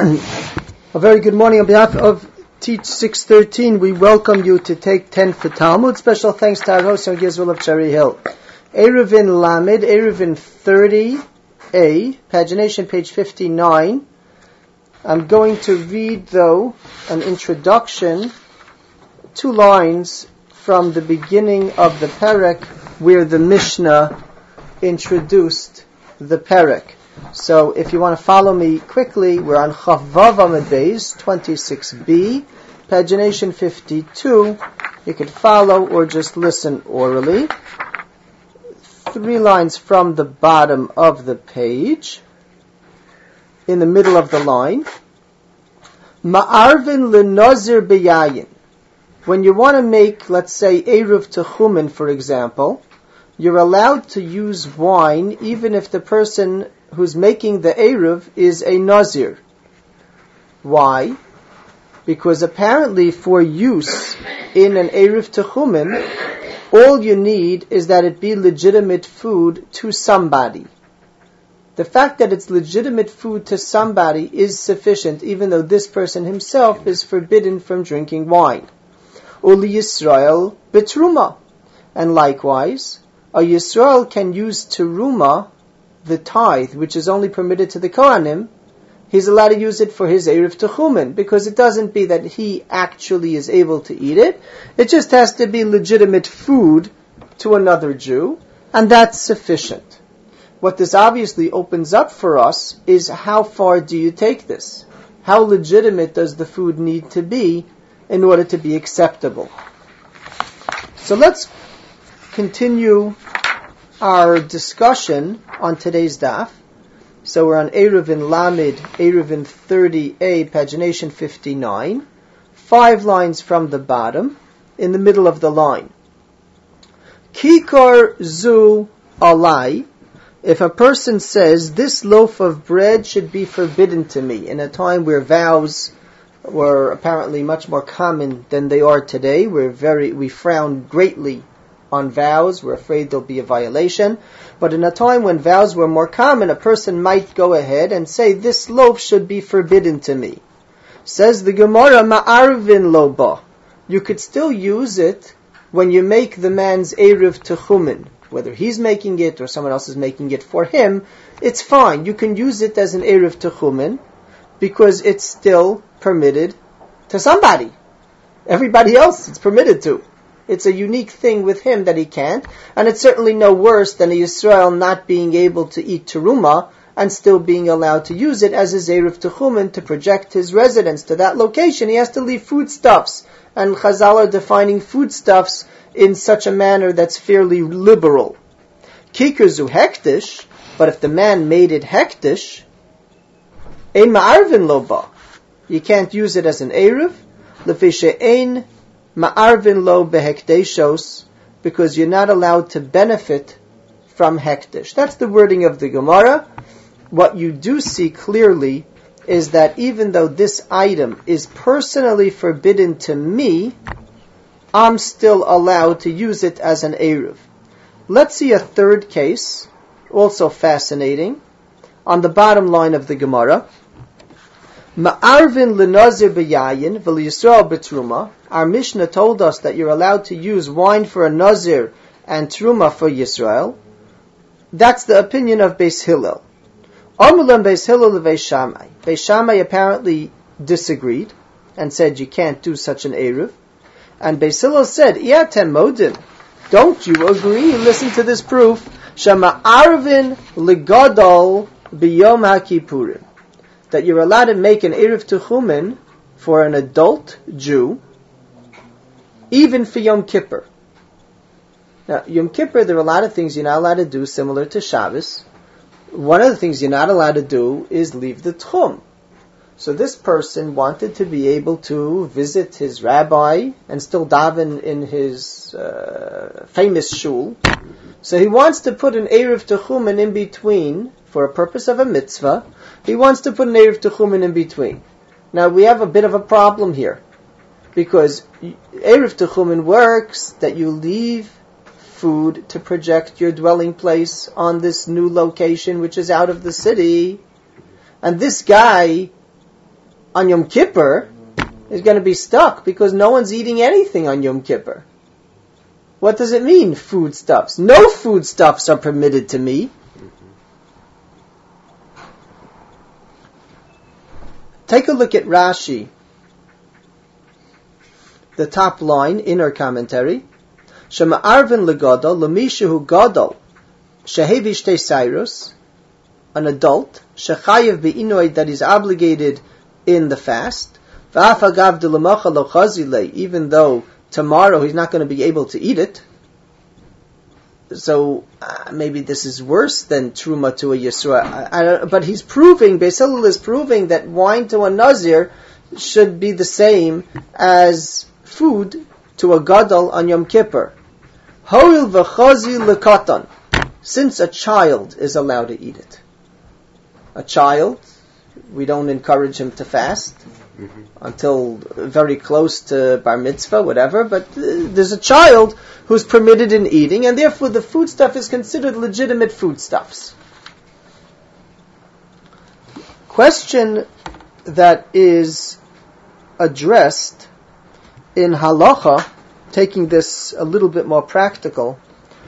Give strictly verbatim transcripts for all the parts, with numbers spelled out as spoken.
A very good morning. On behalf of Teach six thirteen, we welcome you to take ten for Talmud. Special thanks to our host on Gizral of Cherry Hill. Eruvin Lamed, Eruvin thirty A, pagination page fifty-nine. I'm going to read, though, an introduction, two lines from the beginning of the Perek, where the Mishnah introduced the Perek. So if you want to follow me quickly, we're on Chavav Amud Beis, twenty-six B, pagination fifty-two. You can follow or just listen orally. Three lines from the bottom of the page, in the middle of the line. Ma'arvin lenazir beyayin. When you want to make, let's say, Eruv Techumen, for example, you're allowed to use wine even if the person who's making the Eruv is a Nazir. Why? Because apparently for use in an Eruv Techumen, all you need is that it be legitimate food to somebody. The fact that it's legitimate food to somebody is sufficient, even though this person himself is forbidden from drinking wine. Uli Yisrael betruma. And likewise, a Yisrael can use teruma, the tithe, which is only permitted to the Kohanim. He's allowed to use it for his Eruv Techumen, because it doesn't be that he actually is able to eat it. It just has to be legitimate food to another Jew, and that's sufficient. What this obviously opens up for us is, how far do you take this? How legitimate does the food need to be in order to be acceptable? So let's continue our discussion on today's daf. So we're on Eruvin Lamed, Eruvin thirty A, pagination fifty-nine. Five lines from the bottom, in the middle of the line. Kikar zu alai. If a person says, this loaf of bread should be forbidden to me, in a time where vows were apparently much more common than they are today, we're very, we frown greatly on vows, we're afraid there'll be a violation. But in a time when vows were more common, a person might go ahead and say, this loaf should be forbidden to me. Says the Gemara, ma'arvin lo ba. You could still use it when you make the man's Eruv Techumen. Whether he's making it or someone else is making it for him, it's fine. You can use it as an Eruv Techumen, because it's still permitted to somebody. Everybody else it's permitted to. It's a unique thing with him that he can't, and it's certainly no worse than a Yisrael not being able to eat teruma and still being allowed to use it as his Eruv Techumen to project his residence to that location. He has to leave foodstuffs, and Chazal are defining foodstuffs in such a manner that's fairly liberal. Kikar zu hektish, but if the man made it hektish, ein ma'arvin lo ba. You can't use it as an Eruv, lefi she'ein ma'arvin lo behekteshos, because you're not allowed to benefit from hektish. That's the wording of the Gemara. What you do see clearly is that even though this item is personally forbidden to me, I'm still allowed to use it as an Eruv. Let's see a third case, also fascinating, on the bottom line of the Gemara. Ma'arvin lenazir beyayin v'l Yisrael betruma. Our Mishnah told us that you're allowed to use wine for a Nazir and Truma for Yisrael. That's the opinion of Beis Hillel. Amulam Beis Hillel leVeis Shammai. Beis Shammai apparently disagreed and said you can't do such an Eruv. And Beis Hillel said, Iatem modim. Don't you agree? Listen to this proof. Shama arvin ligadol biyom haKippurim. That you're allowed to make an Eruv Techumen for an adult Jew, even for Yom Kippur. Now, Yom Kippur, there are a lot of things you're not allowed to do similar to Shabbos. One of the things you're not allowed to do is leave the Tchum. So this person wanted to be able to visit his rabbi and still daven in his uh, famous shul. So he wants to put an Eruv Techumen in between for a purpose of a mitzvah. He wants to put an Eruv Techumen in between. Now we have a bit of a problem here, because Eruv Techumen works that you leave food to project your dwelling place on this new location which is out of the city. And this guy on Yom Kippur is going to be stuck because no one's eating anything on Yom Kippur. What does it mean, foodstuffs? No foodstuffs are permitted to me. Take a look at Rashi. The top line, inner commentary. Shema arvin legadol, lemishu gadol, shehevi shtei sairus, an adult, shechayev be'inoid, that is obligated in the fast, v'af agav de lemacha lo chazile, even though tomorrow he's not going to be able to eat it. So uh, maybe this is worse than truma to a yisra. I, I don't, but he's proving, Beis Hillel is proving that wine to a nazir should be the same as food to a gadol on Yom Kippur. Hoil v'chazi lekatan, since a child is allowed to eat it. A child, we don't encourage him to fast mm-hmm. until very close to bar mitzvah, whatever, but uh, there's a child who's permitted in eating, and therefore the foodstuff is considered legitimate foodstuffs. Question that is addressed in halacha, taking this a little bit more practical,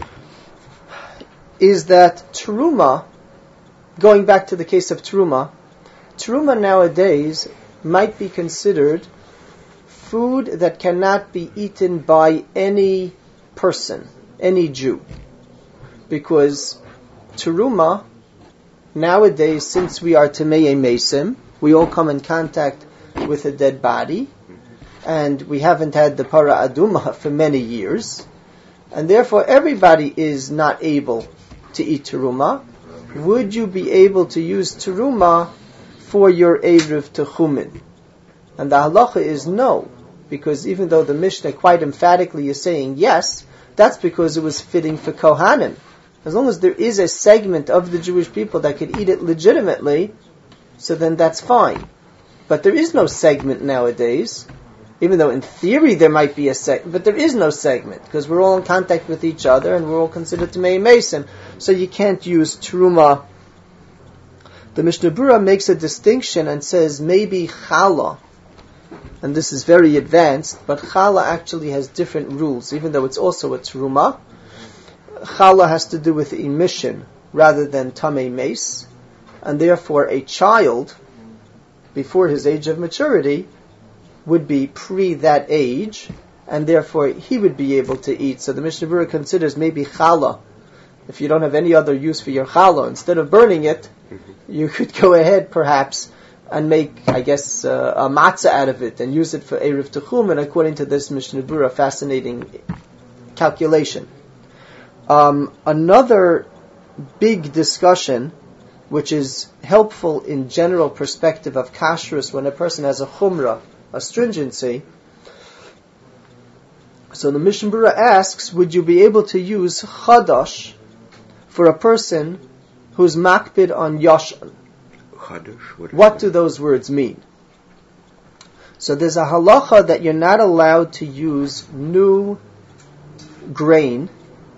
is that teruma, going back to the case of teruma, teruma nowadays might be considered food that cannot be eaten by any person, any Jew. Because teruma, nowadays, since we are Tamei Mesim, we all come in contact with a dead body, and we haven't had the para aduma for many years, and therefore everybody is not able to eat teruma. Would you be able to use teruma for your Erev Techumin? And the halacha is no, because even though the Mishnah quite emphatically is saying yes, that's because it was fitting for Kohanim. As long as there is a segment of the Jewish people that could eat it legitimately, so then that's fine. But there is no segment nowadays, even though in theory there might be a segment, but there is no segment, because we're all in contact with each other and we're all considered Tamei Mesim, so you can't use teruma. The Mishnah Berurah makes a distinction and says maybe challah, and this is very advanced, but challah actually has different rules, even though it's also a teruma. Challah has to do with emission rather than tamei meis, and therefore a child, before his age of maturity, would be pre that age, and therefore he would be able to eat. So the Mishnah Berurah considers maybe challah. If you don't have any other use for your challah, instead of burning it, you could go ahead perhaps and make, I guess, uh, a matzah out of it and use it for Erev Techumin, according to this Mishnah Berurah, fascinating calculation. Um, another big discussion, which is helpful in general perspective of kashrus when a person has a chumrah, a stringency. So the Mishnah Berurah asks, would you be able to use chadash for a person who's makpid on yashan? What, what do those words mean? So there's a halacha that you're not allowed to use new grain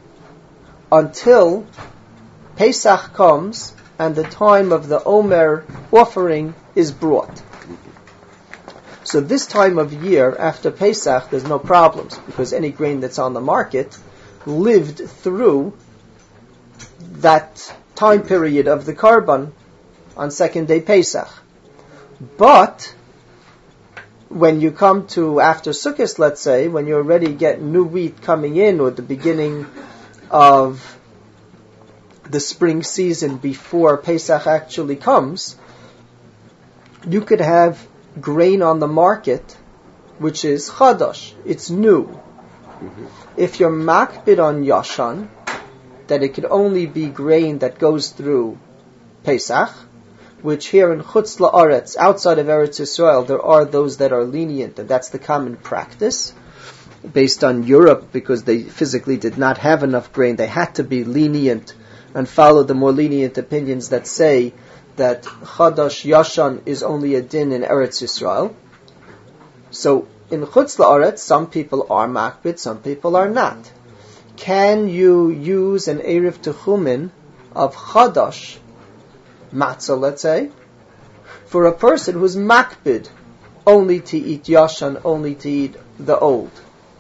until Pesach comes and the time of the Omer offering is brought. So this time of year, after Pesach, there's no problems, because any grain that's on the market lived through that time period of the Karban on second day Pesach. But when you come to after Sukkot, let's say, when you already get new wheat coming in, or the beginning of the spring season before Pesach actually comes, you could have grain on the market which is chadash, it's new. Mm-hmm. If you're makbid on yashan, that it could only be grain that goes through Pesach, which here in Chutz La'aretz, outside of Eretz Yisrael, there are those that are lenient, and that's the common practice. Based on Europe, because they physically did not have enough grain, they had to be lenient and follow the more lenient opinions that say that Chadash Yashan is only a din in Eretz Yisrael. So in Chutz La'aretz, some people are makbid, some people are not. Can you use an Erev Techumin of Chadash matzah, let's say, for a person who's makbid only to eat yashan, only to eat the old.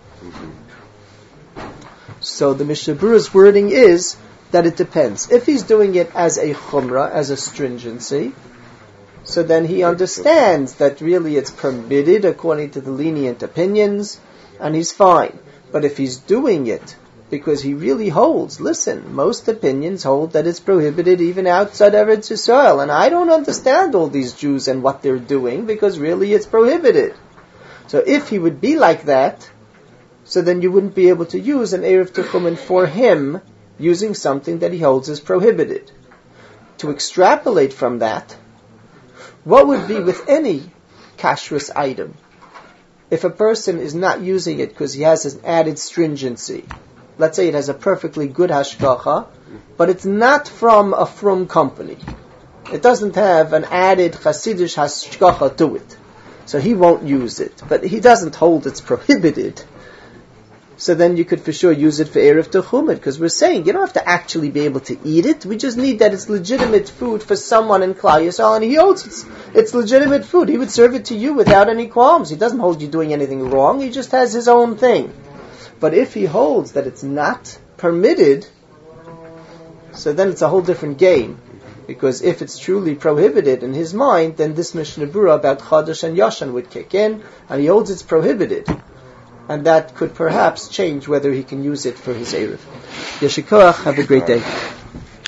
So the Mishnah Berurah's wording is that it depends. If he's doing it as a chumrah, as a stringency, so then he understands that really it's permitted according to the lenient opinions, and he's fine. But if he's doing it because he really holds, listen, most opinions hold that it's prohibited even outside Eretz Yisrael, and I don't understand all these Jews and what they're doing because really it's prohibited. So if he would be like that, so then you wouldn't be able to use an Erev Techumen for him using something that he holds is prohibited. To extrapolate from that, what would be with any kashrus item? If a person is not using it because he has an added stringency, let's say it has a perfectly good hashgacha, but it's not from a frum company. It doesn't have an added chassidish hashgacha to it. So he won't use it. But he doesn't hold it's prohibited. So then you could for sure use it for Erev Techumen, because we're saying you don't have to actually be able to eat it. We just need that it's legitimate food for someone in Klal Yisrael, and he holds it's, it's legitimate food. He would serve it to you without any qualms. He doesn't hold you doing anything wrong. He just has his own thing. But if he holds that it's not permitted, so then it's a whole different game. Because if it's truly prohibited in his mind, then this Mishnah Berurah about Chadash and Yashan would kick in, and he holds it's prohibited. And that could perhaps change whether he can use it for his Erev. Yeshikoach, have a great day.